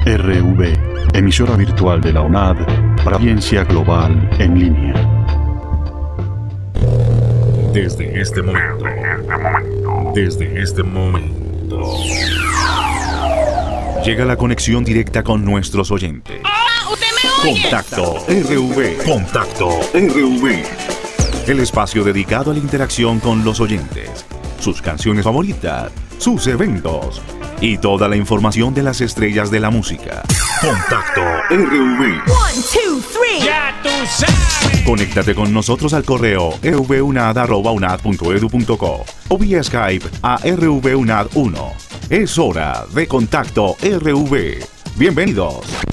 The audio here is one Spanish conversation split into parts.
RV, emisora virtual de la UNAD para audiencia global en línea. Desde este momento, llega la conexión directa con nuestros oyentes. ¡Hola! ¿Usted me oye? Contacto RV. El espacio dedicado a la interacción con los oyentes, sus canciones favoritas, sus eventos y toda la información de las estrellas de la música. Contacto RV. 1, 2, 3. ¡Ya tú sabes! Conéctate con nosotros al correo rvunad@unad.edu.co o vía Skype a rvunad1. Es hora de Contacto RV. Bienvenidos.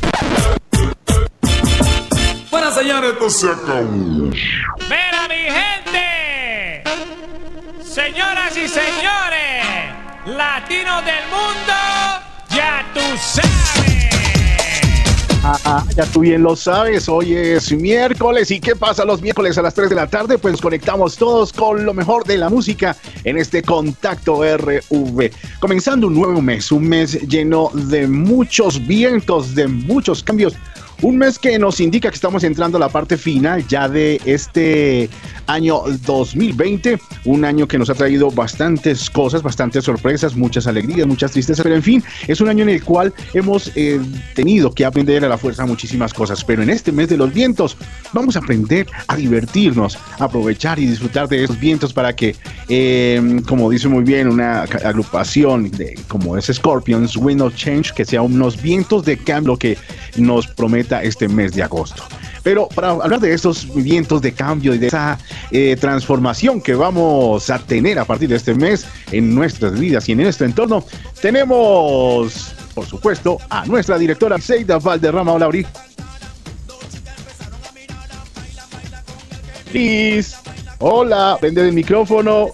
Bueno, señores, esto se acabó. ¡Mira, mi gente! Señoras y señores, latinos del mundo, ya tú sabes. Ya tú bien lo sabes, hoy es miércoles. ¿Y qué pasa los miércoles a las 3 de la tarde? Pues nos conectamos todos con lo mejor de la música en este Contacto RV. Comenzando un nuevo mes, un mes lleno de muchos vientos, de muchos cambios. Un mes que nos indica que estamos entrando a la parte final ya de este año 2020, un año que nos ha traído bastantes cosas, bastantes sorpresas, muchas alegrías, muchas tristezas, pero en fin, es un año en el cual hemos tenido que aprender a la fuerza muchísimas cosas, pero en este mes de los vientos vamos a aprender a divertirnos, a aprovechar y disfrutar de esos vientos para que, como dice muy bien una agrupación como es Scorpions, Wind of Change, que sea unos vientos de cambio que nos prometa este mes de agosto. Pero para hablar de estos vientos de cambio y de esa transformación que vamos a tener a partir de este mes en nuestras vidas y en nuestro entorno, tenemos, por supuesto, a nuestra directora Seida Valderrama. Hola, Auri. Liz, hola, prende el micrófono.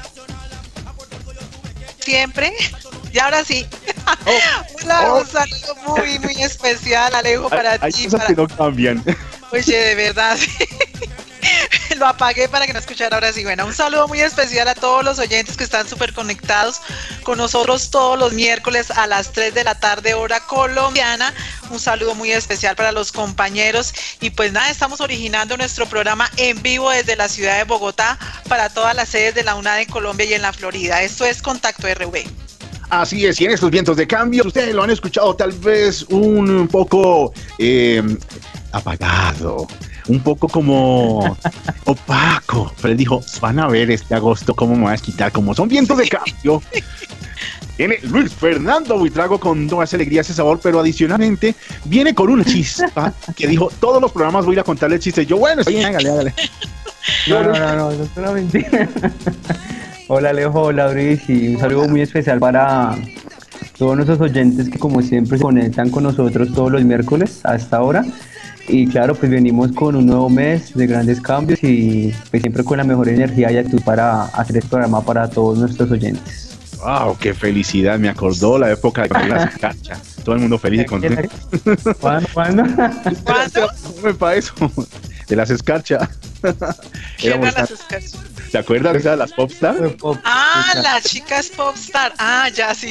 Siempre, y ahora sí. Hola, un saludo muy especial, Alejo, para hay ti. Cosas que no cambian. Oye, de verdad, lo apagué para que no escuchara ahora sí. Bueno, un saludo muy especial a todos los oyentes que están súper conectados con nosotros todos los miércoles a las 3 de la tarde, hora colombiana. Un saludo muy especial para los compañeros. Y pues nada, estamos originando nuestro programa en vivo desde la ciudad de Bogotá para todas las sedes de la UNAD en Colombia y en la Florida. Esto es Contacto RV. Así es, y en estos vientos de cambio, ustedes lo han escuchado tal vez un poco apagado, un poco como opaco, pero él dijo, van a ver este agosto cómo me voy a quitar, como son vientos de cambio. Viene Luis Fernando Buitrago con toda esa alegría, ese sabor, pero adicionalmente viene con una chispa que dijo, todos los programas voy a ir a contarle el chiste. Yo, bueno, está bien, hágale. No, es una mentira. Hola Alejo, hola Brice, y un saludo muy especial para todos nuestros oyentes que como siempre se conectan con nosotros todos los miércoles a esta hora. Y claro, pues venimos con un nuevo mes de grandes cambios y pues siempre con la mejor energía y actitud para hacer este programa para todos nuestros oyentes. ¡Wow! ¡Qué felicidad! Me acordó la época de las escarchas. Todo el mundo feliz y contento. ¿Cuándo? Para eso, de las escarchas. ¿Quién eran las escarchas? ¿Te acuerdas de las Popstar? Las chicas Popstar. Ya, sí.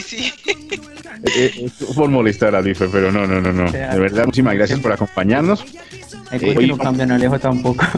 Por molestar a Life, pero no. De verdad, muchísimas gracias por acompañarnos. Hay cosas que no cambian, Alejo tampoco.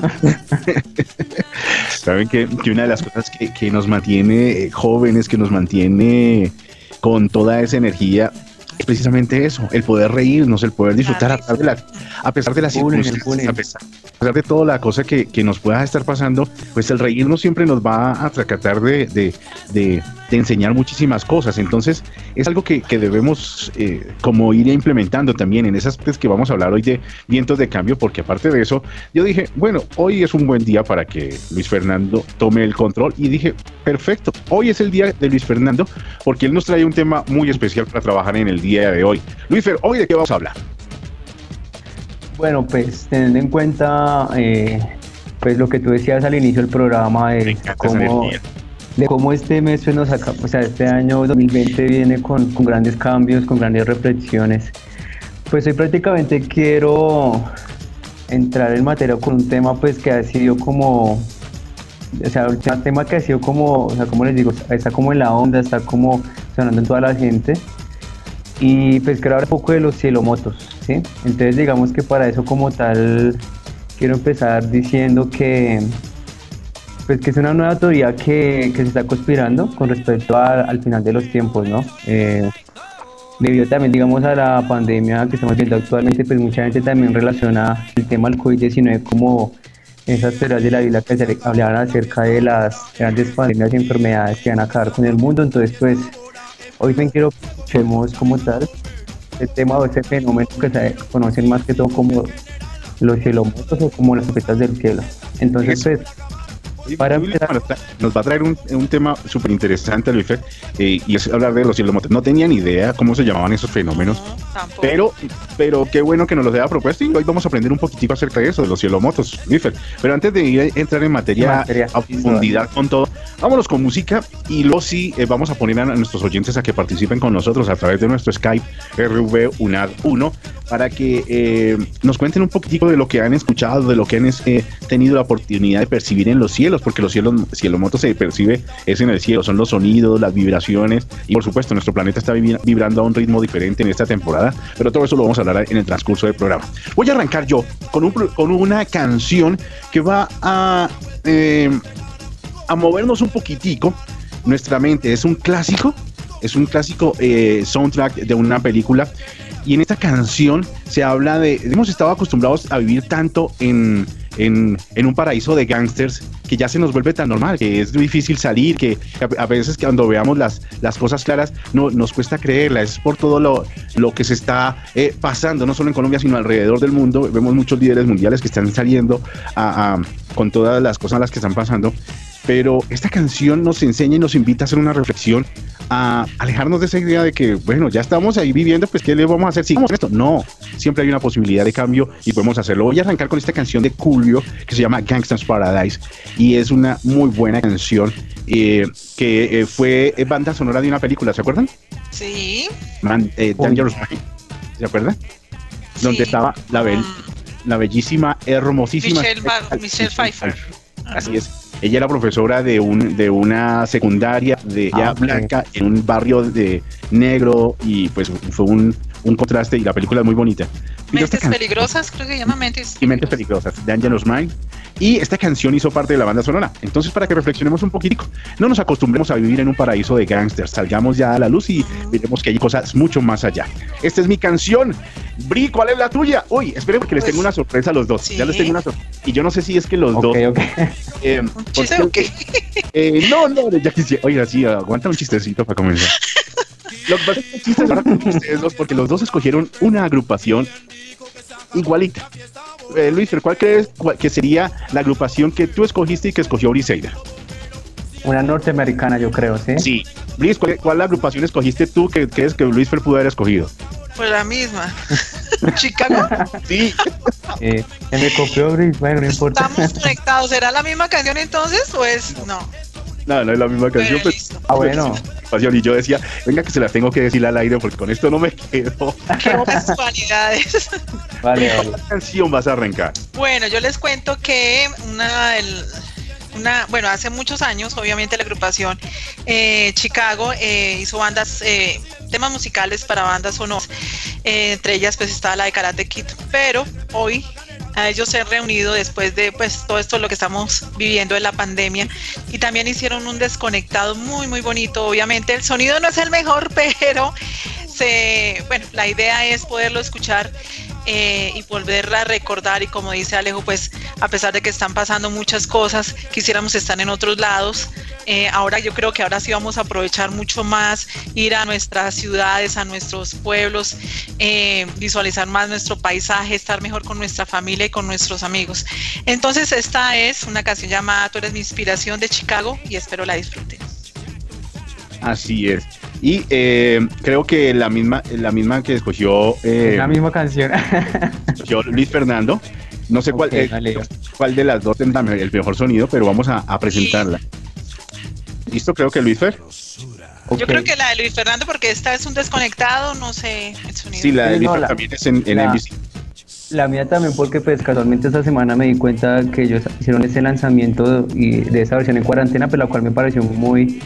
Saben que una de las cosas que nos mantiene jóvenes, que nos mantiene con toda esa energía, es precisamente eso, el poder reírnos, el poder disfrutar a pesar de las circunstancias, a pesar de toda la cosa que nos pueda estar pasando, pues el reírnos siempre nos va a tratar de enseñar muchísimas cosas. Entonces es algo que debemos como ir implementando también en esas que vamos a hablar hoy de vientos de cambio, porque aparte de eso yo dije, bueno, hoy es un buen día para que Luis Fernando tome el control, y dije, perfecto, hoy es el día de Luis Fernando porque él nos trae un tema muy especial para trabajar en el día de hoy. Luis Fer, ¿hoy de qué vamos a hablar? Bueno, pues teniendo en cuenta pues lo que tú decías al inicio del programa de cómo este mes pues, nos saca, o sea, este año 2020 viene con grandes cambios, con grandes reflexiones. Pues hoy prácticamente quiero entrar en materia con un tema pues que ha sido como, o sea, un tema que ha sido como, o sea, como les digo, está como en la onda, está como sonando en toda la gente. y pues quiero hablar un poco de los cielomotos, ¿sí? Entonces digamos que para eso como tal quiero empezar diciendo que pues que es una nueva teoría que se está conspirando con respecto al final de los tiempos, ¿no? Debido también, digamos, a la pandemia que estamos viendo actualmente, pues mucha gente también relaciona el tema del COVID-19 como esas teorías de la Biblia que se hablaban acerca de las grandes pandemias y enfermedades que van a acabar con el mundo. Entonces, pues, hoy también quiero que escuchemos como tal el tema o ese fenómeno que se conocen más que todo como los cielomotos o como las profetas del cielo. Entonces, pues, para empezar, nos va a traer un tema súper interesante, Luis Fer, y es hablar de los cielomotos. No tenía ni idea cómo se llamaban esos fenómenos, pero qué bueno que nos los haya propuesto y hoy vamos a aprender un poquitico acerca de eso, de los cielomotos, Luis Fer. Pero antes de entrar en materia a profundidad con todo, vámonos con música y luego sí vamos a poner a nuestros oyentes a que participen con nosotros a través de nuestro Skype RV UNAD 1 para que nos cuenten un poquitico de lo que han escuchado, de lo que han tenido la oportunidad de percibir en los cielos, porque los cielomotos se percibe es en el cielo, son los sonidos, las vibraciones y por supuesto nuestro planeta está vibrando a un ritmo diferente en esta temporada, pero todo eso lo vamos a hablar en el transcurso del programa. Voy a arrancar yo con una canción que va a movernos un poquitico nuestra mente. Es un clásico soundtrack de una película y en esta canción se habla de, hemos estado acostumbrados a vivir tanto en un paraíso de gángsters que ya se nos vuelve tan normal, que es difícil salir, que a veces cuando veamos las cosas claras no, nos cuesta creerla. Es por todo lo que se está pasando, no solo en Colombia, sino alrededor del mundo. Vemos muchos líderes mundiales que están saliendo con todas las cosas a las que están pasando. Pero esta canción nos enseña y nos invita a hacer una reflexión, a alejarnos de esa idea de que, bueno, ya estamos ahí viviendo, pues ¿qué le vamos a hacer? ¿Sigamos en esto? No, siempre hay una posibilidad de cambio y podemos hacerlo. Voy a arrancar con esta canción de Coolio que se llama Gangsta's Paradise y es una muy buena canción que fue banda sonora de una película, ¿se acuerdan? Sí. Dangerous Mind, ¿se acuerdan? Sí. Donde estaba la bellísima, hermosísima Michelle Pfeiffer. Así es. Ella era profesora de una secundaria de blanca en un barrio de negro y pues fue un contraste y la película es muy bonita. Mentes peligrosas, creo que se llama Mentes Peligrosas, Dangerous Mind. Y esta canción hizo parte de la banda sonora. Entonces, para que reflexionemos un poquitico, no nos acostumbremos a vivir en un paraíso de gángsters, salgamos ya a la luz y veremos que hay cosas mucho más allá. Esta es mi canción. Bri, ¿cuál es la tuya? Uy, esperen porque les tengo una sorpresa a los dos. Sí. Ya les tengo una sorpresa. Y yo no sé si es que los dos... ¿Un chiste o qué? No, ya quisiera. Oiga, sí, aguanta un chistecito para comenzar. Lo que pasa es que chistes ahora con ustedes dos, porque los dos escogieron una agrupación igualita. Luis, ¿cuál crees que sería la agrupación que tú escogiste y que escogió Briseida? Una norteamericana, yo creo, ¿sí? Sí. Luis, ¿cuál agrupación escogiste tú que crees que Luis pudo haber escogido? Pues la misma. ¿Chicago? Sí. Me copió Luis, bueno, no importa. Estamos conectados. ¿Será la misma canción entonces? Pues no. No es la misma canción. Pues, bueno. Y yo decía, venga que se las tengo que decir al aire porque con esto no me quedo. ¡Qué casualidades! Vale. ¿Qué canción vas a arrancar? Bueno, yo les cuento que hace muchos años, obviamente la agrupación Chicago hizo temas musicales para bandas sonoras, entre ellas pues estaba la de Karate Kid, pero hoy a ellos se han reunido después de pues todo esto lo que estamos viviendo en la pandemia y también hicieron un desconectado muy muy bonito. Obviamente el sonido no es el mejor, pero la idea es poderlo escuchar y volverla a recordar, y como dice Alejo, pues a pesar de que están pasando muchas cosas, quisiéramos estar en otros lados. Ahora yo creo que ahora sí vamos a aprovechar mucho más, ir a nuestras ciudades, a nuestros pueblos, visualizar más nuestro paisaje, estar mejor con nuestra familia y con nuestros amigos. Entonces esta es una canción llamada Tú eres mi inspiración de Chicago y espero la disfruten. Así es. Y creo que la misma que escogió la misma canción escogió Luis Fernando. No sé cuál de las dos tendrá el mejor sonido, pero vamos a presentarla. ¿Listo? Creo que Luis Fer. Yo creo que la de Luis Fernando, porque esta es un desconectado, no sé el sonido. Sí, la de Luis Fer también es en NBC. La mía también, porque pues casualmente esta semana me di cuenta que ellos hicieron ese lanzamiento y de esa versión en cuarentena, pero la cual me pareció muy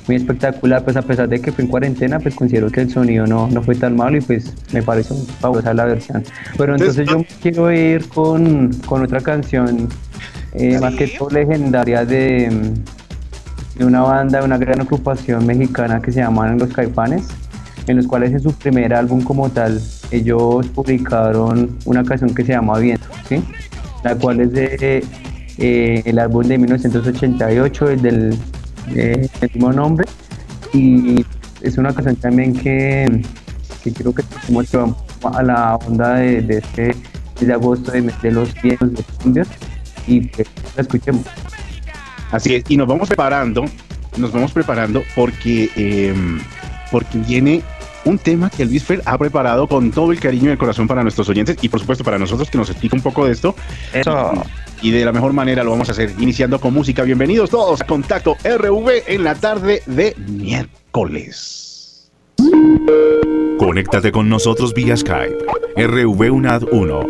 muy espectacular, pues a pesar de que fue en cuarentena, pues considero que el sonido no fue tan malo y pues me parece muy fabulosa la versión. Pero entonces yo quiero ir con otra canción, más que todo legendaria de una banda, de una gran agrupación mexicana que se llaman Los Caifanes, en los cuales en su primer álbum como tal, ellos publicaron una canción que se llama Viento, ¿sí? La cual es de el álbum de 1988, el del mismo nombre, y es una canción también que creo que muestra a la onda de agosto de los vientos de cambios, y pues la escuchemos. Así es, y nos vamos preparando porque viene un tema que Luis Fer ha preparado con todo el cariño y el corazón para nuestros oyentes y por supuesto para nosotros, que nos explica un poco de esto. Eso. Y de la mejor manera lo vamos a hacer iniciando con música. Bienvenidos todos a Contacto RV en la tarde de miércoles. Conéctate con nosotros vía Skype, RV UNAD 1.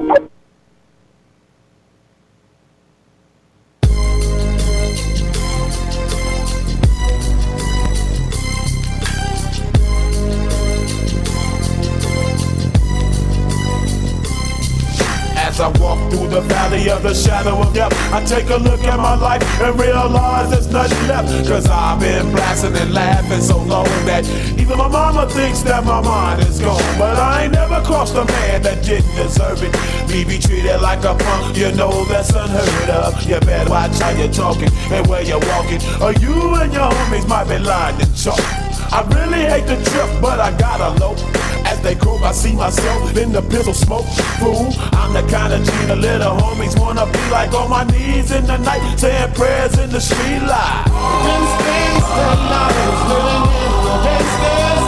As I walk through the valley of the shadow of death, I take a look at my life and realize there's nothing left. Cause I've been blasting and laughing so long that even my mama thinks that my mind is gone. But I ain't never crossed a man that didn't deserve it. Me be treated like a punk, you know that's unheard of. You better watch how you're talking and where you're walking, or you and your homies might be lined in chalk. I really hate the trip, but I gotta low. As they croak, I see myself in the pistol smoke. Fool, I'm the kind of G the little homies wanna be like, on my knees in the night, saying prayers in the street light. Been spending lives living in the gangster's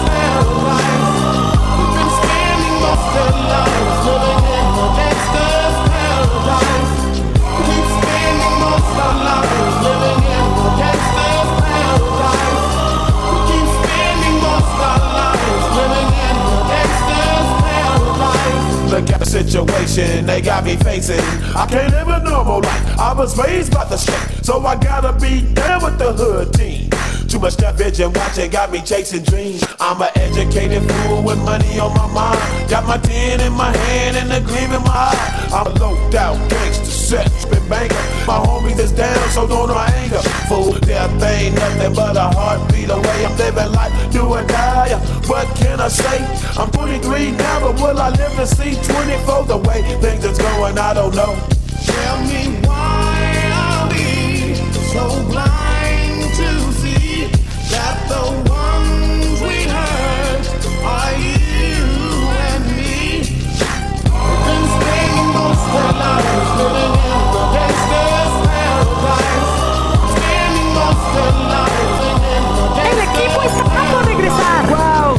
paradise. We've been spending most their lives living in the gangster's paradise. We've spending most our lives living in the gangster's paradise. We keep spending most our lives living in the gangster's paradise. Look at the situation they got me facing. I can't live a normal life. I was raised by the street, so I gotta be down with the hood team. Too much stuff and watching got me chasing dreams. I'm an educated fool with money on my mind. Got my 10 in my hand and a gleam in my eye. I'm a loped out gangster, set, spin banker. My homies is down, so don't know my anger. Fool, death ain't nothing but a heartbeat away. I'm living life, do or die. What can I say? I'm 23 now, but will I live to see 24? The way things is going, I don't know. Tell me why are we so blind to see that the ones we hurt are you and me? We've been spending most of our lives living in the gangster's paradise. Spending most of our lives living in the gangster's paradise. ¡El equipo está por regresar! ¡Wow!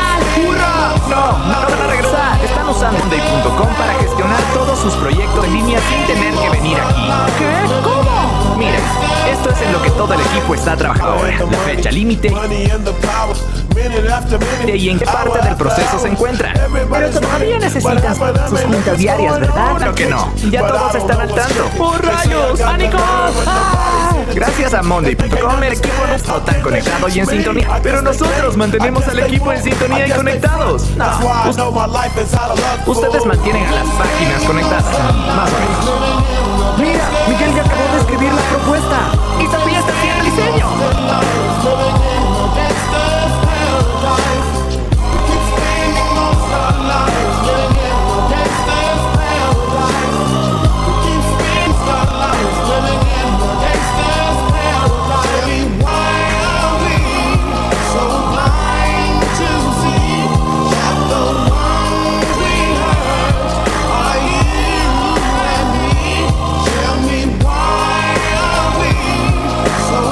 ¡Hurra! No van a regresar. Están usando Monday.com para gestionar todos sus proyectos en línea sin tener que venir aquí. ¿Qué? ¿Cómo? Mira, esto es en lo que todo el equipo está trabajando ahora. La fecha límite y en qué parte del proceso se encuentra. Pero todavía necesitas sus juntas diarias, ¿verdad? Creo que no. Ya todos están al tanto. ¡Oh, rayos! ¡Pánico! ¡Ah! Gracias a Monday.com el equipo no está tan conectado y en sintonía. Pero nosotros mantenemos al equipo en sintonía y conectados. No, ustedes mantienen a las páginas conectadas. Más o menos. Mira, Miguel ya acabó de escribir la propuesta. Y Sofía está haciendo el diseño. So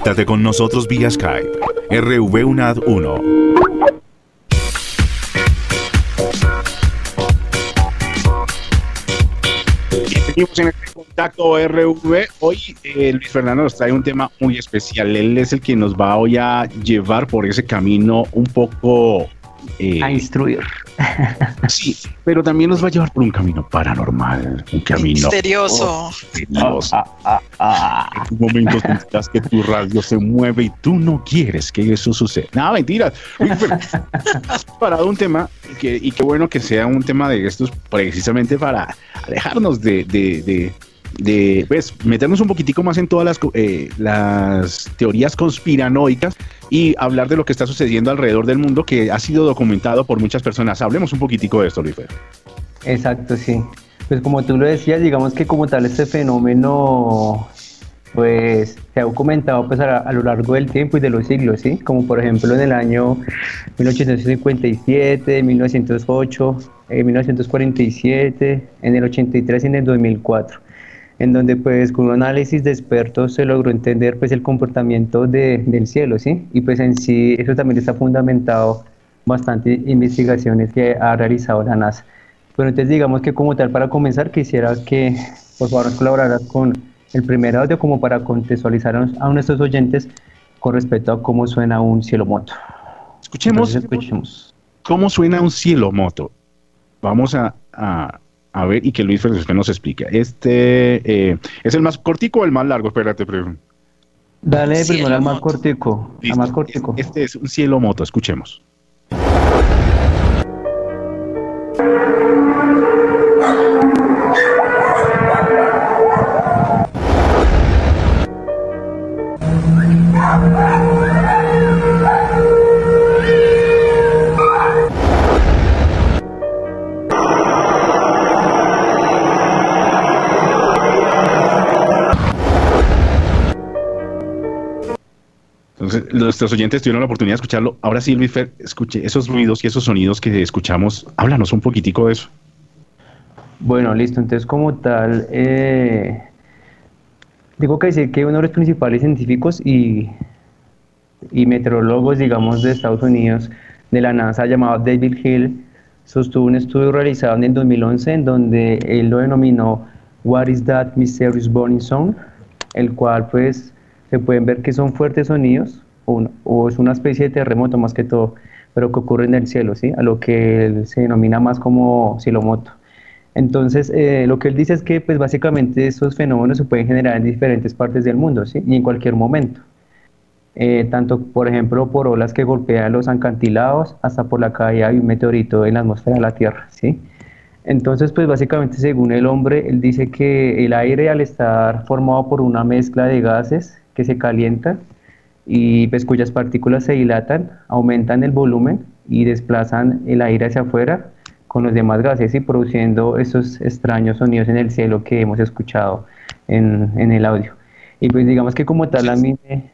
Conéctate con nosotros vía Skype. RV-UNAD 1. Seguimos en este contacto RV. Hoy Luis Fernando nos trae un tema muy especial. Él es el que nos va hoy a llevar por ese camino un poco... a instruir. Sí, pero también nos va a llevar por un camino paranormal, un camino misterioso. En momentos sentirás que tu radio se mueve y tú no quieres que eso suceda. No, mentira. Has preparado un tema y qué bueno que sea un tema de estos precisamente para alejarnos de pues, meternos un poquitico más en todas las teorías conspiranoicas y hablar de lo que está sucediendo alrededor del mundo, que ha sido documentado por muchas personas. Hablemos un poquitico de esto, Luis Fer. Exacto, sí. Pues como tú lo decías, digamos que como tal este fenómeno pues se ha documentado pues a lo largo del tiempo y de los siglos, ¿sí? Como por ejemplo en el año 1857, 1908, 1947, en el 83 y en el 2004. En donde pues con un análisis de expertos se logró entender pues el comportamiento del cielo, ¿sí? Y pues en sí eso también está fundamentado bastante investigaciones que ha realizado la NASA. Bueno, entonces digamos que como tal, para comenzar, quisiera que por favor nos colaboraras con el primer audio como para contextualizar a nuestros oyentes con respecto a cómo suena un cielomoto. Escuchemos cómo suena un cielomoto. Vamos a ver y que Luis Fernando nos explique. ¿Es el más cortico o el más largo? Espérate, Dale primero al más cortico. Al más cortico. Este es un cielomoto, escuchemos. Entonces, nuestros oyentes tuvieron la oportunidad de escucharlo. Ahora sí, Luis Fer, escuche esos ruidos y esos sonidos que escuchamos. Háblanos un poquitico de eso. Bueno, listo. Entonces, como tal, digo que decir que uno de los principales científicos y meteorólogos, digamos, de Estados Unidos, de la NASA, llamado David Hill, sostuvo un estudio realizado en el 2011 en donde él lo denominó What is that mysterious burning sound? El cual, pues, se pueden ver que son fuertes sonidos o es una especie de terremoto más que todo, pero que ocurre en el cielo, ¿sí? A lo que se denomina más como cielomoto. Entonces, lo que él dice es que pues básicamente estos fenómenos se pueden generar en diferentes partes del mundo, ¿sí? Y en cualquier momento. Tanto, por ejemplo, por olas que golpean los acantilados, hasta por la caída de un meteorito en la atmósfera de la Tierra, ¿sí? Entonces, pues básicamente según el hombre, él dice que el aire, al estar formado por una mezcla de gases que se calientan y pues cuyas partículas se dilatan, aumentan el volumen y desplazan el aire hacia afuera con los demás gases y produciendo esos extraños sonidos en el cielo que hemos escuchado en el audio. Y pues digamos que como tal a mí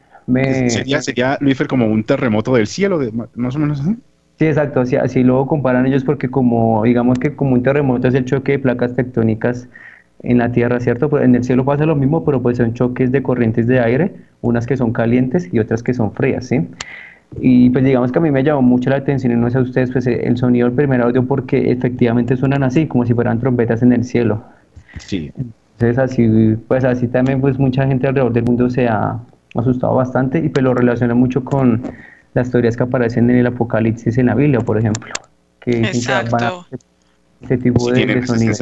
Sería, Luis Fer, como un terremoto del cielo, más o menos así. Sí, exacto, así lo comparan ellos porque digamos que como un terremoto es el choque de placas tectónicas en la Tierra, ¿cierto? Pues en el cielo pasa lo mismo, pero pues son choques de corrientes de aire, unas que son calientes y otras que son frías, ¿sí? Y pues digamos que a mí me llamó mucho la atención, y no sé a ustedes, pues el sonido del primer audio, porque efectivamente suenan así, como si fueran trompetas en el cielo. Sí. Entonces así también pues mucha gente alrededor del mundo se ha asustado bastante y pues lo relaciona mucho con las teorías que aparecen en el Apocalipsis en la Biblia, por ejemplo. Que dicen que van a este tipo de sonidos.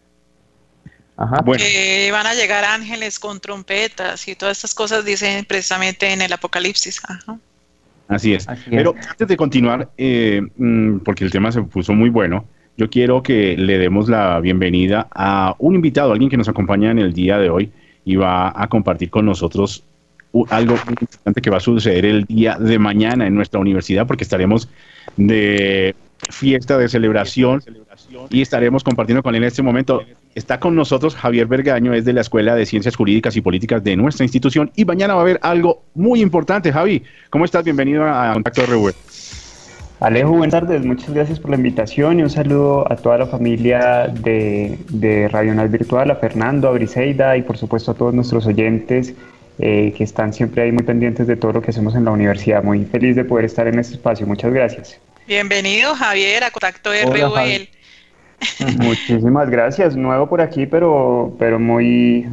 Ajá. Bueno. Que van a llegar ángeles con trompetas y todas estas cosas dicen precisamente en el Apocalipsis. Ajá. Así es. Pero antes de continuar, porque el tema se puso muy bueno, yo quiero que le demos la bienvenida a un invitado, alguien que nos acompaña en el día de hoy y va a compartir con nosotros algo muy importante que va a suceder el día de mañana en nuestra universidad, porque estaremos de fiesta, de celebración, y estaremos compartiendo con él en este momento. Está con nosotros Javier Bergaño, es de la Escuela de Ciencias Jurídicas y Políticas de nuestra institución, y mañana va a haber algo muy importante. Javi, ¿cómo estás? Bienvenido a Contacto RV. Alejo, buenas tardes, muchas gracias por la invitación y un saludo a toda la familia de Radio UNAD Virtual, a Fernando, a Briseida y por supuesto a todos nuestros oyentes que están siempre ahí muy pendientes de todo lo que hacemos en la universidad. Muy feliz de poder estar en este espacio. Muchas gracias. Bienvenido, Javier, a Contacto RUL. Muchísimas gracias. Nuevo por aquí, pero muy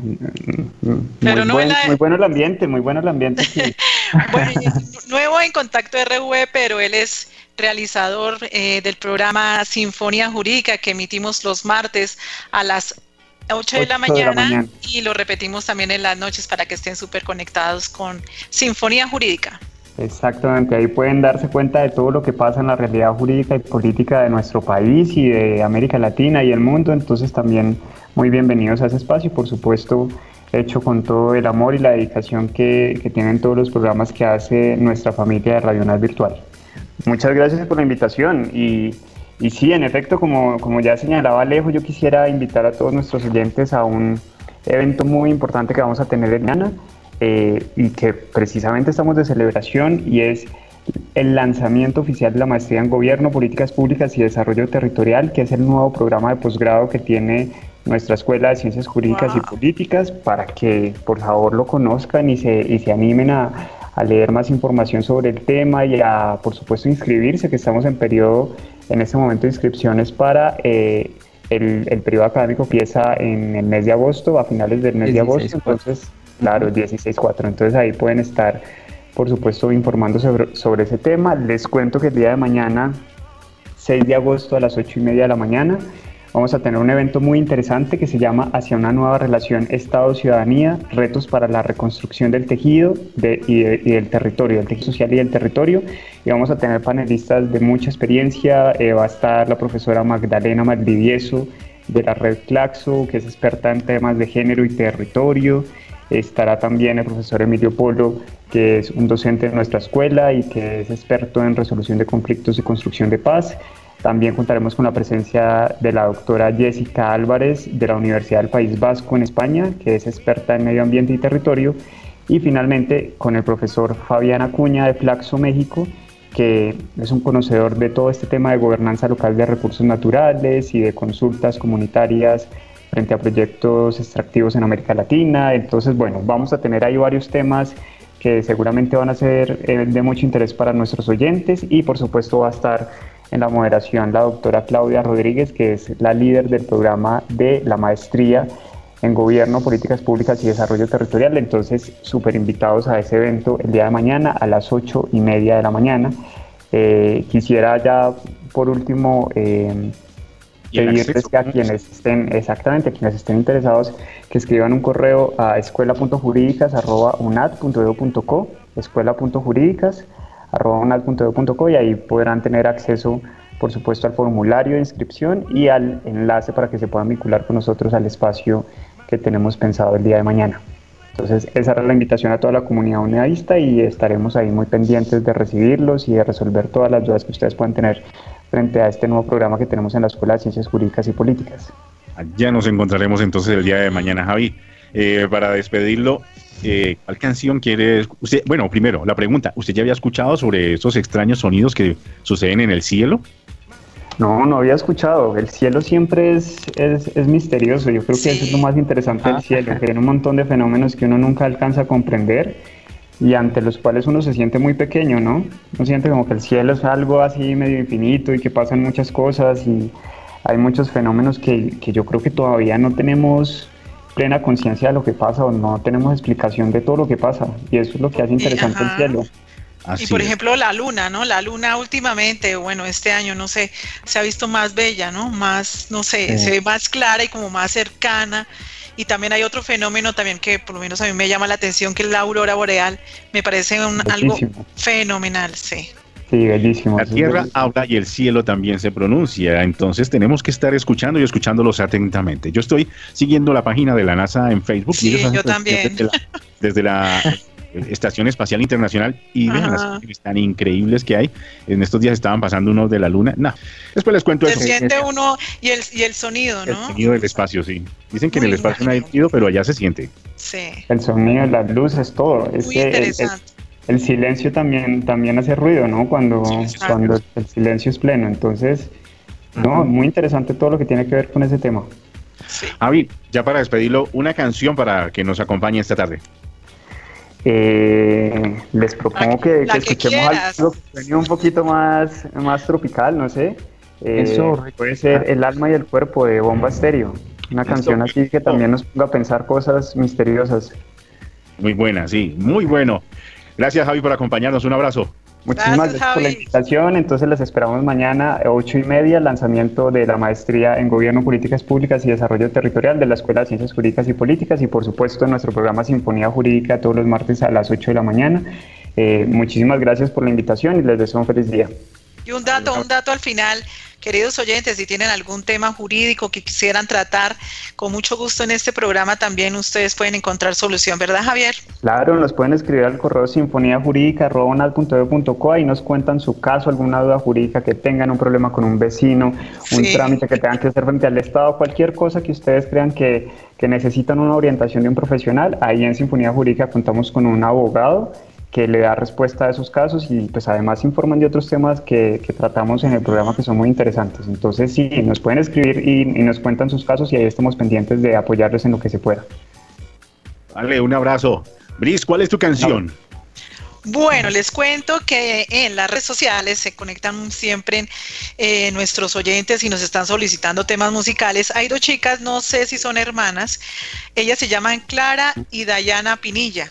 bueno el ambiente, muy bueno el ambiente. Sí. Bueno, nuevo en Contacto RV, pero él es realizador del programa Sinfonía Jurídica que emitimos los martes a las 8 de la mañana y lo repetimos también en las noches para que estén súper conectados con Sinfonía Jurídica. Exactamente, ahí pueden darse cuenta de todo lo que pasa en la realidad jurídica y política de nuestro país y de América Latina y el mundo, entonces también muy bienvenidos a ese espacio, por supuesto hecho con todo el amor y la dedicación que tienen todos los programas que hace nuestra familia de Radio UNAD Virtual. Muchas gracias por la invitación y sí, en efecto, como ya señalaba Alejo, yo quisiera invitar a todos nuestros oyentes a un evento muy importante que vamos a tener mañana. Y que precisamente estamos de celebración y es el lanzamiento oficial de la Maestría en Gobierno, Políticas Públicas y Desarrollo Territorial, que es el nuevo programa de posgrado que tiene nuestra Escuela de Ciencias Jurídicas y Políticas, para que por favor lo conozcan y se animen a leer más información sobre el tema y a, por supuesto, inscribirse, que estamos en periodo, en este momento, de inscripciones para el periodo académico empieza en el mes de agosto, a finales del mes de agosto, entonces... Claro, 16.4. Entonces ahí pueden estar, por supuesto, informándose sobre ese tema. Les cuento que el día de mañana, 6 de agosto a las 8:30 de la mañana, vamos a tener un evento muy interesante que se llama Hacia una nueva relación Estado-Ciudadanía, retos para la reconstrucción del tejido y del territorio, del tejido social y del territorio. Y vamos a tener panelistas de mucha experiencia. Va a estar la profesora Magdalena Maldivieso de la Red Claxo, que es experta en temas de género y territorio. Estará también el profesor Emilio Polo, que es un docente de nuestra escuela y que es experto en resolución de conflictos y construcción de paz. También contaremos con la presencia de la doctora Jessica Álvarez de la Universidad del País Vasco en España, que es experta en medio ambiente y territorio. Y finalmente con el profesor Fabián Acuña de Flaxo, México, que es un conocedor de todo este tema de gobernanza local de recursos naturales y de consultas comunitarias frente a proyectos extractivos en América Latina. Entonces, bueno, vamos a tener ahí varios temas que seguramente van a ser de mucho interés para nuestros oyentes y por supuesto va a estar en la moderación la doctora Claudia Rodríguez, que es la líder del programa de la Maestría en Gobierno, Políticas Públicas y Desarrollo Territorial. Entonces, súper invitados a ese evento el día de mañana a las 8:30 de la mañana. Quisiera ya, por último, pedirles que a quienes estén interesados que escriban un correo a escuela.juridicas@unad.edu.co, escuela.juridicas@unad.edu.co, y ahí podrán tener acceso, por supuesto, al formulario de inscripción y al enlace para que se puedan vincular con nosotros al espacio que tenemos pensado el día de mañana. Entonces, esa era la invitación a toda la comunidad unidadista y estaremos ahí muy pendientes de recibirlos y de resolver todas las dudas que ustedes puedan tener frente a este nuevo programa que tenemos en la Escuela de Ciencias Jurídicas y Políticas. Ya nos encontraremos entonces el día de mañana, Javi. Para despedirlo, ¿cuál canción quiere usted? Bueno, primero, la pregunta, ¿usted ya había escuchado sobre esos extraños sonidos que suceden en el cielo? No había escuchado. El cielo siempre es misterioso. Yo creo que eso es lo más interesante del cielo, que hay un montón de fenómenos que uno nunca alcanza a comprender y ante los cuales uno se siente muy pequeño, ¿no? Uno siente como que el cielo es algo así medio infinito y que pasan muchas cosas y hay muchos fenómenos que yo creo que todavía no tenemos plena conciencia de lo que pasa o no tenemos explicación de todo lo que pasa, y eso es lo que hace interesante el cielo. Así y por ejemplo la luna, ¿no? La luna últimamente, bueno, este año, no sé, se ha visto más bella, ¿no? Más, no sé, se ve más clara y como más cercana. Y también hay otro fenómeno también que por lo menos a mí me llama la atención, que es la aurora boreal. Me parece algo fenomenal, sí. Sí, bellísimo. La tierra habla y el cielo también se pronuncia, entonces tenemos que estar escuchando y escuchándolos atentamente. Yo estoy siguiendo la página de la NASA en Facebook. Sí, y yo también. Desde la Estación Espacial Internacional, y vean las imágenes tan increíbles que hay. En estos días estaban pasando unos de la luna. No, después les cuento eso. Se siente uno y el sonido, ¿no? El sonido del espacio, sí. Dicen que en el espacio no hay sonido, pero allá se siente. Sí. El sonido, las luces, todo. Muy interesante. El silencio también hace ruido, ¿no? Cuando el silencio es pleno. Entonces, no, muy interesante todo lo que tiene que ver con ese tema. Sí. Javi, ya para despedirlo, una canción para que nos acompañe esta tarde. Les propongo que escuchemos algo que suene un poquito más tropical, no sé. Puede ser El alma y el cuerpo de Bomba Estéreo. Una canción así que también nos ponga a pensar cosas misteriosas. Muy buena, sí, muy bueno. Gracias, Javi, por acompañarnos. Un abrazo. Muchísimas gracias por la invitación. Entonces les esperamos mañana 8:30, lanzamiento de la maestría en Gobierno, Políticas Públicas y Desarrollo Territorial de la Escuela de Ciencias Jurídicas y Políticas, y por supuesto nuestro programa Sinfonía Jurídica todos los martes a las 8 de la mañana. Muchísimas gracias por la invitación y les deseo un feliz día. Y un dato al final, queridos oyentes, si tienen algún tema jurídico que quisieran tratar, con mucho gusto en este programa también ustedes pueden encontrar solución, ¿verdad, Javier? Claro, nos pueden escribir al correo sinfoniajurídica@unad.edu.co, y nos cuentan su caso, alguna duda jurídica que tengan, un problema con un vecino, un trámite que tengan que hacer frente al Estado, cualquier cosa que ustedes crean que necesitan una orientación de un profesional. Ahí en Sinfonía Jurídica contamos con un abogado que le da respuesta a esos casos, y pues además informan de otros temas que tratamos en el programa que son muy interesantes. Entonces sí, nos pueden escribir y nos cuentan sus casos, y ahí estamos pendientes de apoyarles en lo que se pueda. Vale, un abrazo. Bris, ¿cuál es tu canción? Bueno, les cuento que en las redes sociales se conectan siempre nuestros oyentes y nos están solicitando temas musicales. Hay dos chicas, no sé si son hermanas, ellas se llaman Clara y Dayana Pinilla.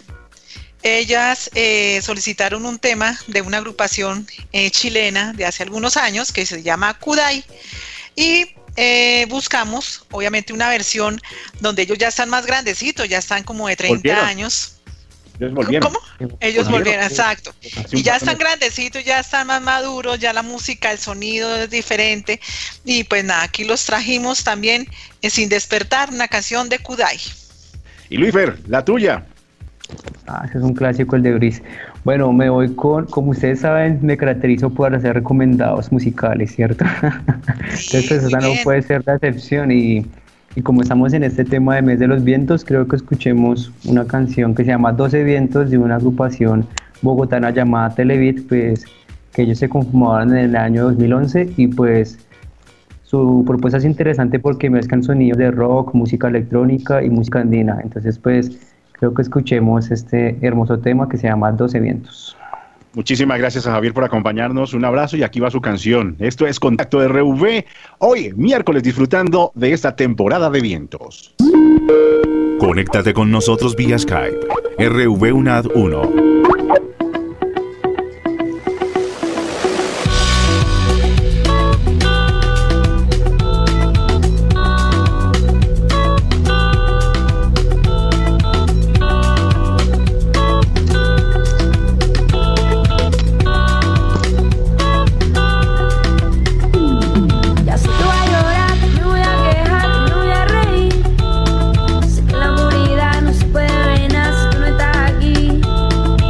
Ellas solicitaron un tema de una agrupación chilena de hace algunos años que se llama Kudai, y buscamos obviamente una versión donde ellos ya están más grandecitos, ya están como de 30 años. Ellos volvieron. ¿Cómo? Ellos volvieron, exacto. Y ya están grandecitos, ya están más maduros, ya la música, el sonido es diferente. Y pues nada, aquí los trajimos también Sin Despertar, una canción de Kudai. Y Luisfer, la tuya. Ese es un clásico, el de Bris. Bueno, me voy como ustedes saben, me caracterizo por hacer recomendados musicales, ¿cierto? Entonces, pues esa no puede ser la excepción, y como estamos en este tema de Mes de los Vientos, creo que escuchemos una canción que se llama 12 Vientos, de una agrupación bogotana llamada Televit, pues que ellos se conformaron en el año 2011, y pues su propuesta es interesante porque mezclan sonidos de rock, música electrónica y música andina. Entonces, pues creo que escuchemos este hermoso tema que se llama 12 Vientos. Muchísimas gracias a Javier por acompañarnos. Un abrazo, y aquí va su canción. Esto es Contacto RV. Hoy, miércoles, disfrutando de esta temporada de vientos. Conéctate con nosotros vía Skype. RV UNAD 1. Sé que la oscuridad no se puede reinar si tú no estás aquí.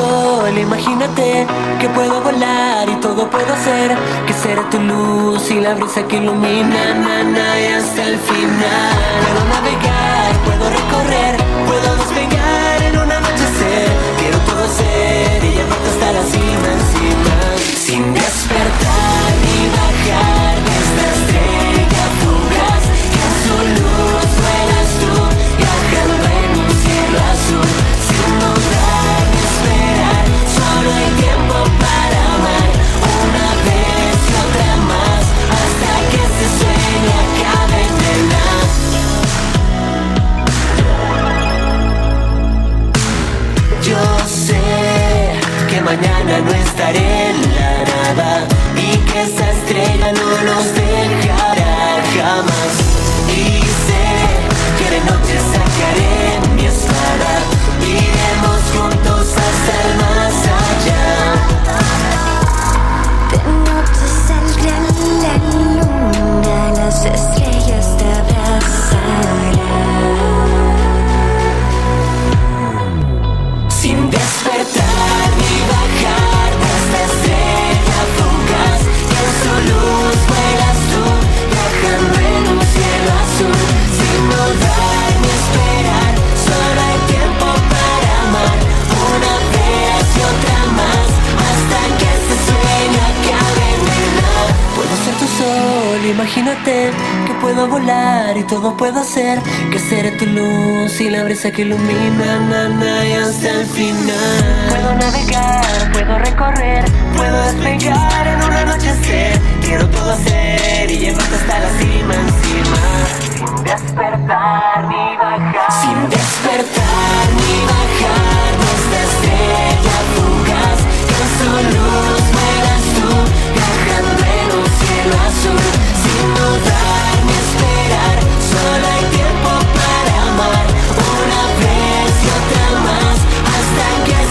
sol, imagínate que puedo volar y todo puedo hacer, que seré tu luz y la brisa que ilumina, y hasta el final. Puedo navegar, puedo recorrer, puedo despegar en un anochecer. Quiero todo ser y llevarte hasta la cima, sin despertar ni bajar de esta estrella fugaz, que en su luz vuelas tú, viajando en un cielo azul, sin dudar ni esperar. Solo hay tiempo para amar, una vez y otra más, hasta que este sueño acabe, nena. Yo sé que mañana no estaré en la nada y que esa estrella no nos dejará jamás. Y sé que de noche sacaré mi espada, iremos juntos hasta el más allá. De noche saldrá la luna, las estrellas te abrazarán. Sin despertar ni bajar de esta estrella fugaz, que en su luz vuelas tú, viajando en un cielo azul, sin dudar ni esperar. Solo hay tiempo para amar, una vez y otra más, hasta que este sueño acabe, nena. Puedo ser tu sol, imagínate que puedo volar y todo puedo hacer, que seré tu luz y la brisa que ilumina, y hasta el final. Puedo navegar, puedo recorrer, puedo despegar en un anochecer. Quiero todo hacer y llevarte hasta la cima, sin despertar ni bajar, sin despertar ni bajar de esta estrella fugaz, que en su luz vuelas tú, viajando en un cielo azul, sin dudar ni esperar. Solo hay tiempo para amar, una vez y otra más, hasta que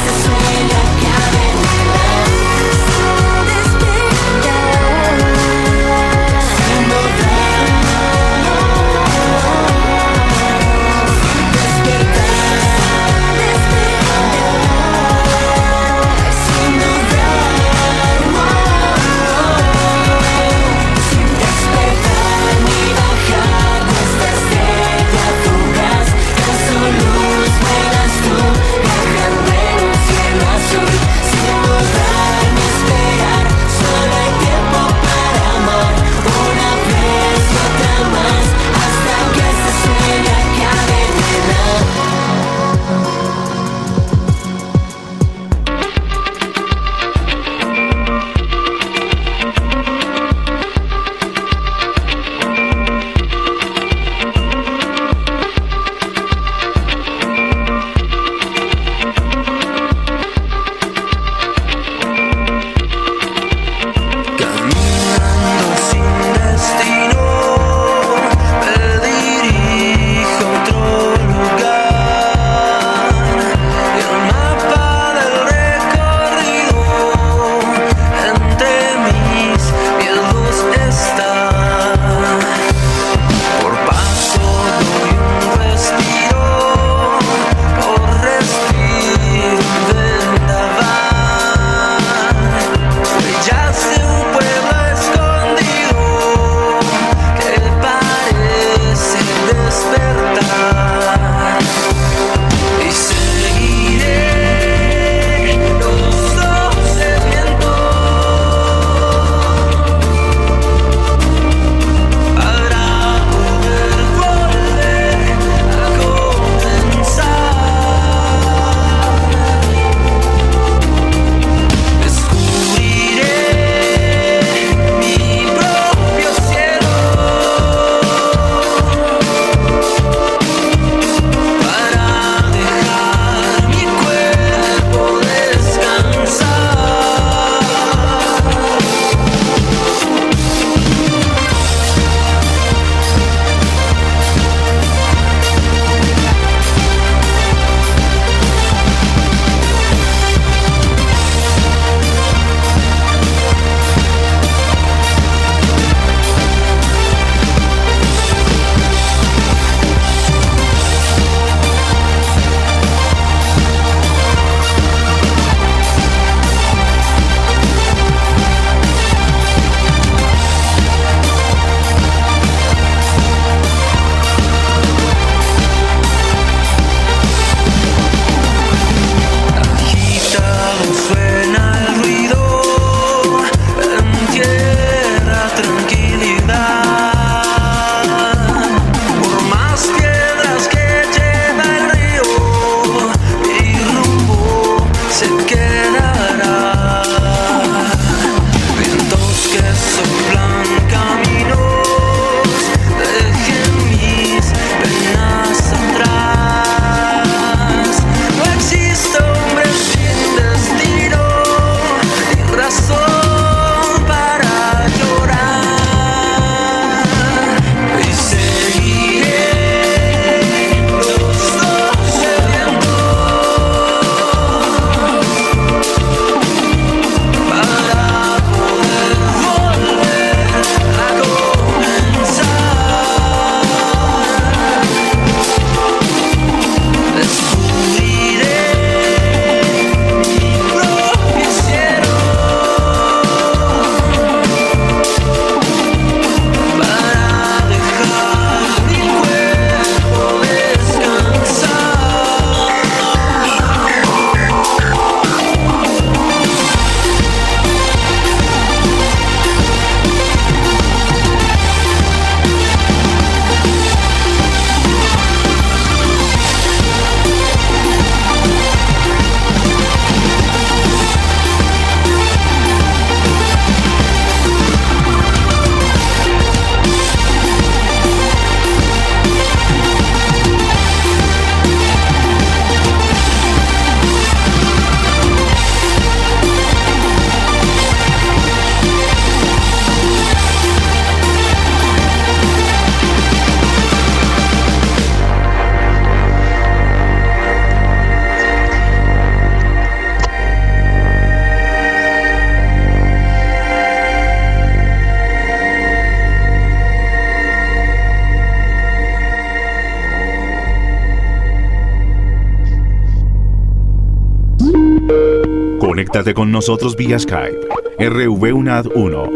Conéctate con nosotros vía Skype. RV-UNAD 1.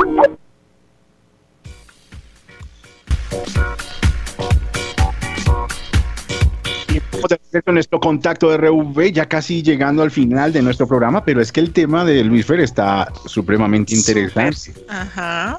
Con nuestro contacto de RV, ya casi llegando al final de nuestro programa, pero es que el tema de Luis Fer está supremamente interesante. Ajá.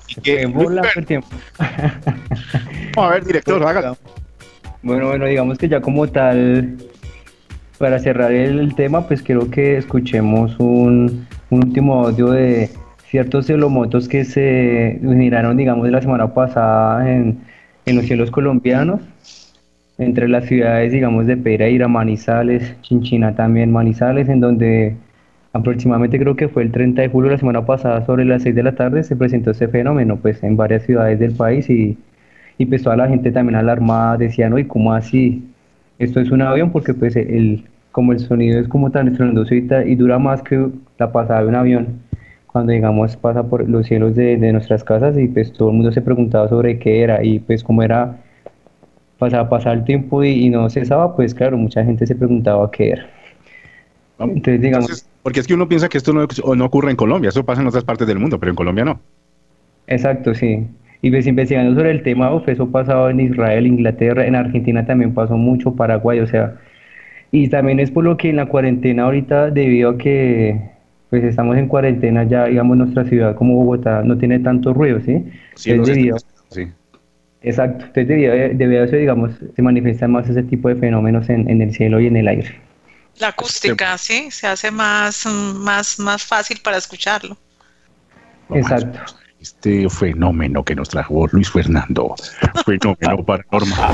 A ver, director, hágalo. Bueno, digamos que ya como tal, para cerrar el tema, pues quiero que escuchemos un último audio de ciertos celomotos que se generaron, digamos, la semana pasada en los cielos colombianos, entre las ciudades, digamos, de Pereira, Manizales, Chinchina también, Manizales, en donde aproximadamente creo que fue el 30 de julio de la semana pasada, sobre las 6 de la tarde, se presentó este fenómeno, pues, en varias ciudades del país y pues toda la gente también alarmada, decían, oye, ¿cómo así? Esto es un avión, porque pues como el sonido es como tan estruendoso y dura más que la pasada de un avión, cuando digamos pasa por los cielos de nuestras casas, y pues todo el mundo se preguntaba sobre qué era, y pues como era pasaba el tiempo y no cesaba, pues claro, mucha gente se preguntaba qué era. Entonces, digamos, porque es que uno piensa que esto no ocurre en Colombia, eso pasa en otras partes del mundo, pero en Colombia no. Exacto, sí. Y pues investigando sobre el tema, eso pasaba en Israel, Inglaterra, en Argentina también pasó mucho, Paraguay, o sea, y también es por lo que en la cuarentena ahorita, debido a que pues estamos en cuarentena ya, digamos, nuestra ciudad como Bogotá no tiene tanto ruido, ¿sí? Sí, sí. Exacto, entonces debido a eso, digamos, se manifiestan más ese tipo de fenómenos en el cielo y en el aire. La acústica, sí, se hace más fácil para escucharlo. Exacto. Este fenómeno que nos trajo Luis Fernando, fenómeno paranormal.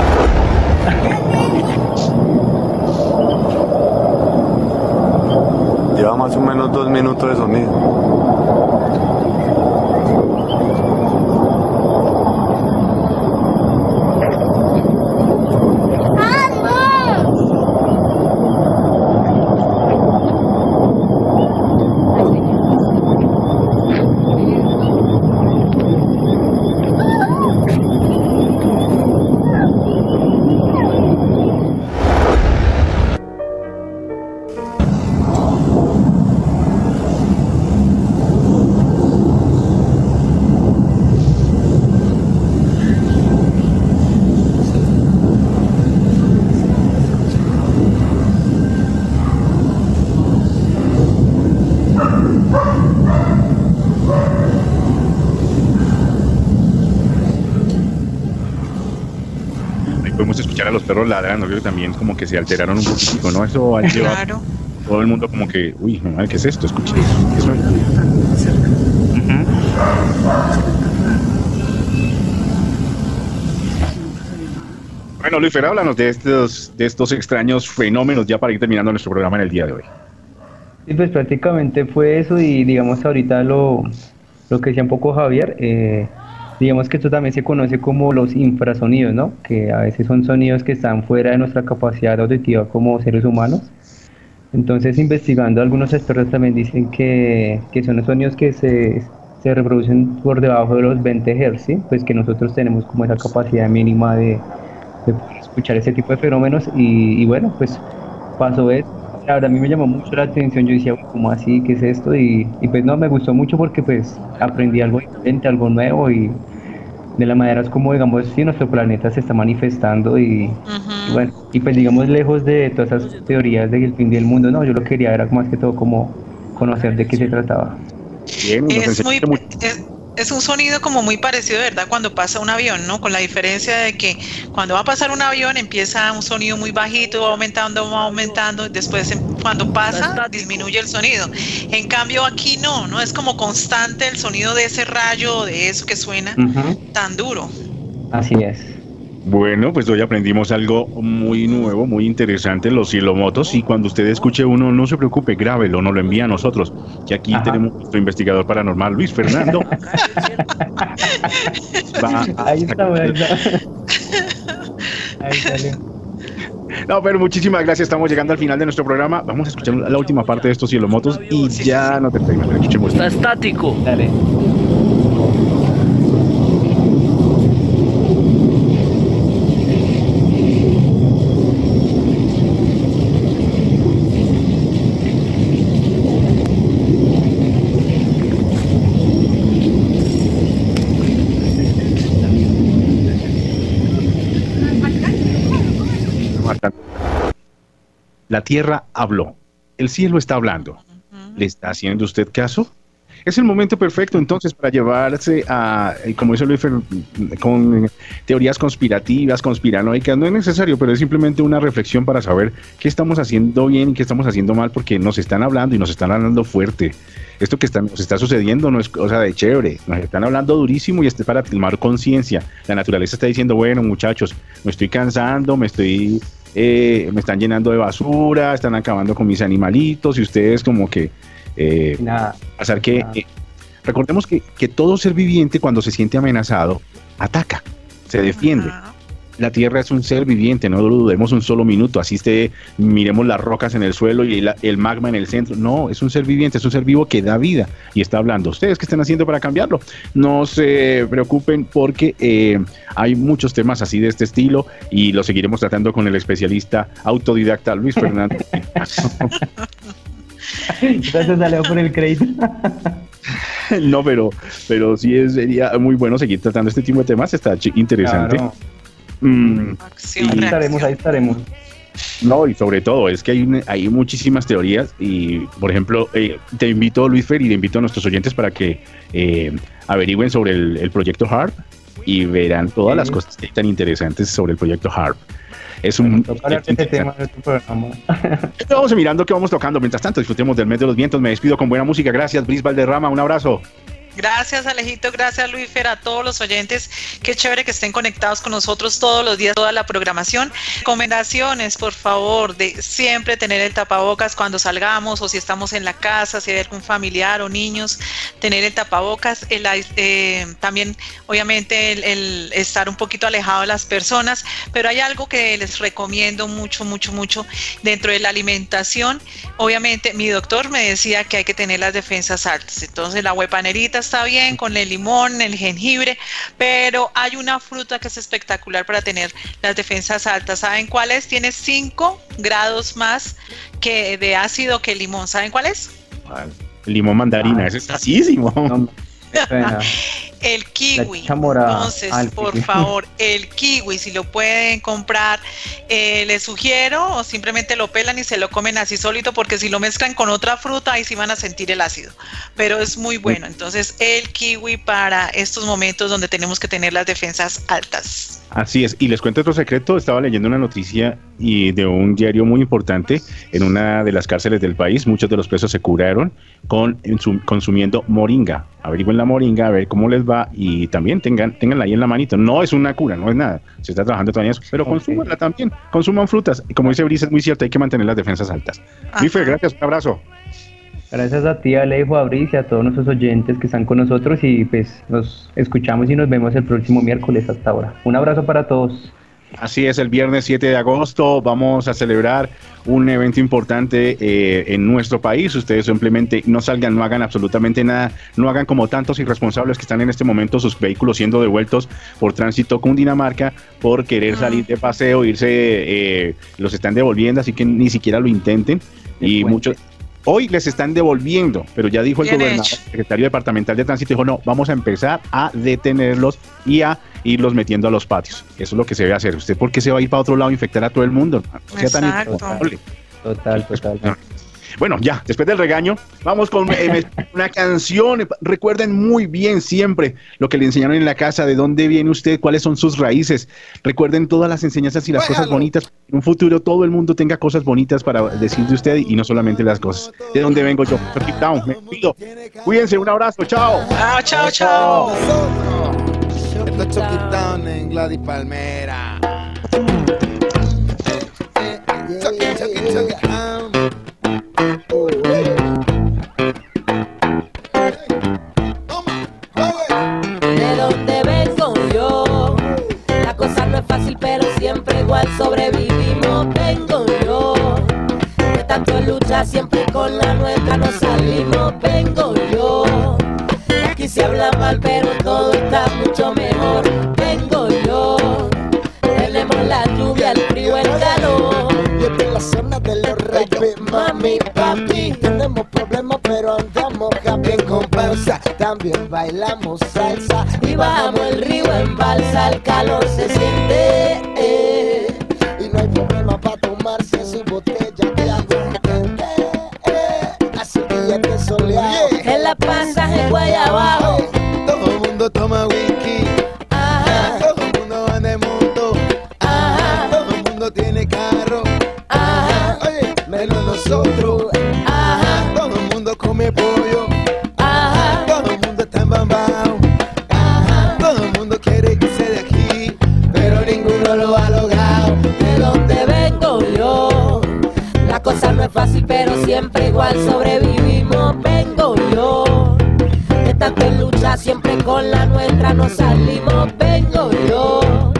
Lleva más o menos 2 minutos de sonido. Podemos escuchar a los perros ladrando, creo que también como que se alteraron un poquitico, ¿no? Eso ha llevado Claro. todo el mundo como que, uy, no, ¿qué es esto? Escuchen eso. Bueno, Luis Fer, háblanos de estos extraños fenómenos ya para ir terminando nuestro programa en el día de hoy. Sí, pues prácticamente fue eso, y digamos ahorita lo que decía un poco Javier, digamos que esto también se conoce como los infrasonidos, ¿no? Que a veces son sonidos que están fuera de nuestra capacidad auditiva como seres humanos. Entonces, investigando, algunos expertos también dicen que son los sonidos que se reproducen por debajo de los 20 Hz, ¿sí? Pues que nosotros tenemos como esa capacidad mínima de poder escuchar ese tipo de fenómenos, y bueno, pues pasó eso. La verdad, a mí me llamó mucho la atención, yo decía, ¿cómo así? ¿Qué es esto? Y pues no, me gustó mucho porque pues aprendí algo diferente, algo nuevo, y de la manera es como, digamos, sí, nuestro planeta se está manifestando y bueno, y pues digamos, lejos de todas esas teorías del fin del mundo, no, yo lo quería era más que todo como conocer de qué se trataba. Bien, Es un sonido como muy parecido, ¿verdad? Cuando pasa un avión, ¿no? Con la diferencia de que cuando va a pasar un avión empieza un sonido muy bajito, va aumentando, después cuando pasa disminuye el sonido. En cambio aquí no es como constante el sonido de ese rayo, de eso que suena tan duro. Así es. Bueno, pues hoy aprendimos algo muy nuevo, muy interesante, los cielomotos, y cuando usted escuche uno, no se preocupe, grábelo, nos lo envía a nosotros, que aquí tenemos nuestro investigador paranormal, Luis Fernando. Ahí está. Ahí sale. No, pero muchísimas gracias, estamos llegando al final de nuestro programa, vamos a escuchar la última parte de estos cielomotos y ya no te pedimos, escuchemos. Está estático. Dale. La tierra habló, el cielo está hablando. ¿Le está haciendo usted caso? Es el momento perfecto entonces para llevarse a, como dice Luis, con teorías conspirativas, conspiranoicas. No es necesario, pero es simplemente una reflexión para saber qué estamos haciendo bien y qué estamos haciendo mal, porque nos están hablando y nos están hablando fuerte. Esto que nos está sucediendo no es cosa de chévere, nos están hablando durísimo y es para tomar conciencia. La naturaleza está diciendo, bueno, muchachos, me estoy cansando, me están llenando de basura, están acabando con mis animalitos, y ustedes como que pasar que recordemos que todo ser viviente, cuando se siente amenazado, ataca, se defiende. La tierra es un ser viviente, no lo dudemos un solo minuto. Así miremos las rocas en el suelo y el magma en el centro. No, es un ser viviente, es un ser vivo que da vida y está hablando. ¿Ustedes qué están haciendo para cambiarlo? No se preocupen, porque hay muchos temas así de este estilo y lo seguiremos tratando con el especialista autodidacta Luis Fernando. Gracias a Leo por el crédito. No, pero sí sería muy bueno seguir tratando este tipo de temas. Está interesante. Claro. Ahí estaremos. No, y sobre todo es que hay muchísimas teorías y, por ejemplo, te invito, Luis Fer, y le invito a nuestros oyentes para que averigüen sobre el proyecto HARP y verán todas las cosas tan interesantes sobre el proyecto HARP. Es un tema de tu programa. Vamos mirando qué vamos tocando. Mientras tanto, disfrutemos del mes de los vientos. Me despido con buena música. Gracias, Brice Valderrama. Un abrazo. Gracias, Alejito, gracias, Luisfer, a todos los oyentes. Qué chévere que estén conectados con nosotros todos los días, toda la programación. Recomendaciones, por favor, de siempre tener el tapabocas cuando salgamos, o si estamos en la casa, si hay algún familiar o niños, tener el tapabocas. También, obviamente, el estar un poquito alejado de las personas, pero hay algo que les recomiendo mucho dentro de la alimentación. Obviamente, mi doctor me decía que hay que tener las defensas altas, entonces la huepanerita está bien con el limón, el jengibre, pero hay una fruta que es espectacular para tener las defensas altas. ¿Saben cuál es? Tiene 5 grados más de ácido que el limón. ¿Saben cuál es? El limón mandarina, ese es asísimo. No, el kiwi. Entonces, por favor, el kiwi, si lo pueden comprar, les sugiero, o simplemente lo pelan y se lo comen así solito, porque si lo mezclan con otra fruta, ahí sí van a sentir el ácido, pero es muy bueno. Entonces, el kiwi para estos momentos donde tenemos que tener las defensas altas. Así es, y les cuento otro secreto. Estaba leyendo una noticia de un diario muy importante. En una de las cárceles del país, muchos de los presos se curaron consumiendo moringa. Averigüen la moringa, a ver cómo les va, y también tenganla ahí en la manito. No es una cura, no es nada, se está trabajando todavía eso, pero consúmanla también, consuman frutas, y como dice Brice, es muy cierto, hay que mantener las defensas altas. Luisfer, gracias, un abrazo. Gracias a ti, Alejo, a Brice y a todos nuestros oyentes que están con nosotros, y pues nos escuchamos y nos vemos el próximo miércoles hasta ahora. Un abrazo para todos. Así es, el viernes 7 de agosto vamos a celebrar un evento importante en nuestro país. Ustedes simplemente no salgan, no hagan absolutamente nada, no hagan como tantos irresponsables que están en este momento sus vehículos siendo devueltos por Tránsito Cundinamarca por querer salir de paseo, los están devolviendo, así que ni siquiera lo intenten. Y muchos... Hoy les están devolviendo, pero ya dijo el gobernador, el secretario departamental de Tránsito, dijo, no, vamos a empezar a detenerlos y a irlos metiendo a los patios. Eso es lo que se debe hacer. ¿Usted por qué se va a ir para otro lado a infectar a todo el mundo? No sea tan irresponsable. Total. Bueno, ya, después del regaño, vamos con una canción. Recuerden muy bien siempre lo que le enseñaron en la casa, de dónde viene usted, cuáles son sus raíces. Recuerden todas las enseñanzas y las cosas bonitas. En un futuro todo el mundo tenga cosas bonitas para decir de usted, y no solamente las cosas. ¿De dónde vengo yo? Keep down, me pido. Cuídense, un abrazo, chao. Chao. Esto es Chucky Town en Gladys Palmera. Chucky Town. De donde vengo yo, la cosa no es fácil, pero siempre igual sobrevivimos. Vengo yo, de tanto lucha, siempre con la nuestra nos salimos. Vengo yo, aquí se habla mal, pero todo está mucho mejor. Vengo yo, tenemos la lluvia, el frío, el calor. Y esta es la zona de los reyes, mami, papi. Tenemos problemas, pero andamos happy en comparsa. También bailamos salsa y bajamos el río en balsa. El calor se siente, y no hay problema para tomarse su botella de igual sobrevivimos, vengo yo. De tanto en lucha siempre con la nuestra nos salimos, vengo yo.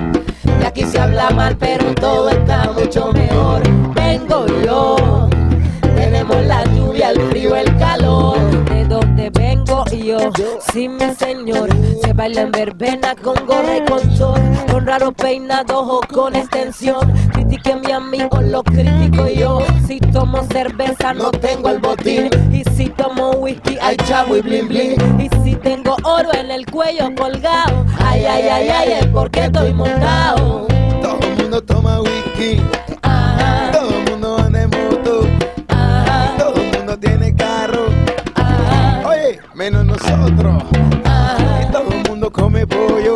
De aquí se habla mal pero todo está mucho mejor, vengo yo. Tenemos la lluvia, el frío, el calor. De donde vengo yo, sí mi señor. Se baila en verbena con gorra y con short, con raros peinados o con extensión. Critiquen a mí o lo critico yo. Si tomo cerveza no tengo el botín, y si tomo whisky hay chavo y bling bling. Y si tengo oro en el cuello colgado, ay, ay, ay, ay, es porque estoy montado. Todo el mundo toma whisky, Ajá. todo el mundo anda en moto, Ajá. todo el mundo tiene carro, Ajá. oye, menos nosotros. Ajá. Y todo el mundo come pollo,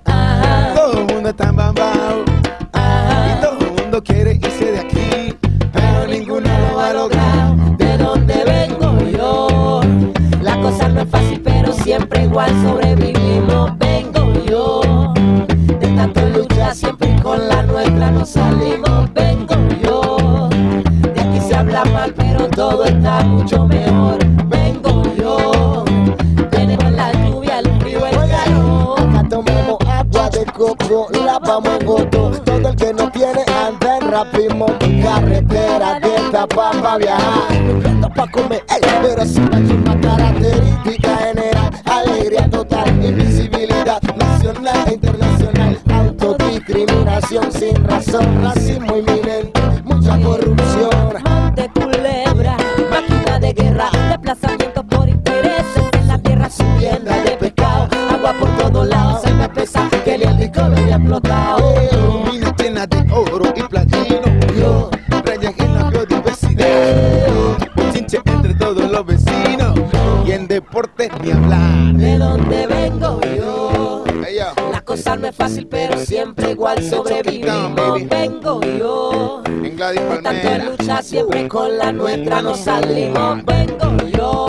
Ajá. todo el mundo está embambado, Ajá. y todo el mundo quiere irse de aquí, pero ninguno lo va a lograr. De donde vengo yo, la cosa no es fácil pero siempre igual sobrevivimos, vengo yo. De tanto lucha siempre con la nuestra nos salimos, vengo yo. De aquí se habla mal pero todo está mucho mejor, vengo yo. Tenemos la lluvia, el frío, el calor. Acá tomamos agua de coco, lavamos en goto. Todo el que no tiene anda en rapimo, carretera abierta pa' viajar. Prendo pa' comer, ey, pero sin la chimba característica general. Alegría total, invisibilidad nacional e internacional. Autodiscriminación sin razón, racismo inminente, mucha corrupción. Monte Culebra, máquina de guerra, desplazamiento por intereses en la tierra subienda de pescado, agua por todos lados, se me pesa que ni el licor lo había explotado. Minas llenas de oro y platino, rayan en la biodiversidad, chinche entre todos los vecinos, y en deporte ni hablar. De donde vengo yo, Hey, yo. la cosa no es fácil pero siempre igual sobrevivimos, vengo yo. En Gladys De tanto Palmera. lucha siempre con la nuestra nos salimos, vengo yo.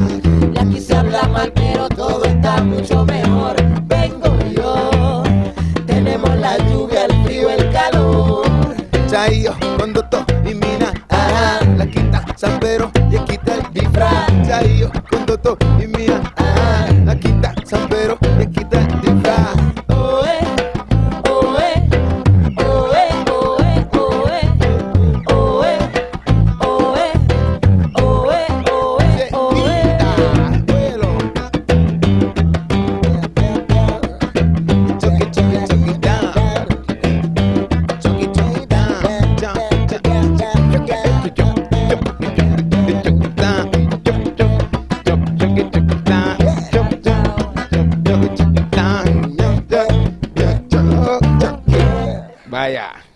De aquí se habla mal pero todo está mucho mejor, vengo yo. Tenemos la lluvia, el frío, el calor. Chayo, conducto y mina, ajá, la quita San Pedro y quita el disfraz. Chayo, conducto y mina, ajá, la quita San Pedro y quita el disfraz. Oe, oe, oe, oe, oe, oe, oe, oe, oe, oe. Vuelo. Choque, choque, choque, down. Choque, choque, down. Vaya.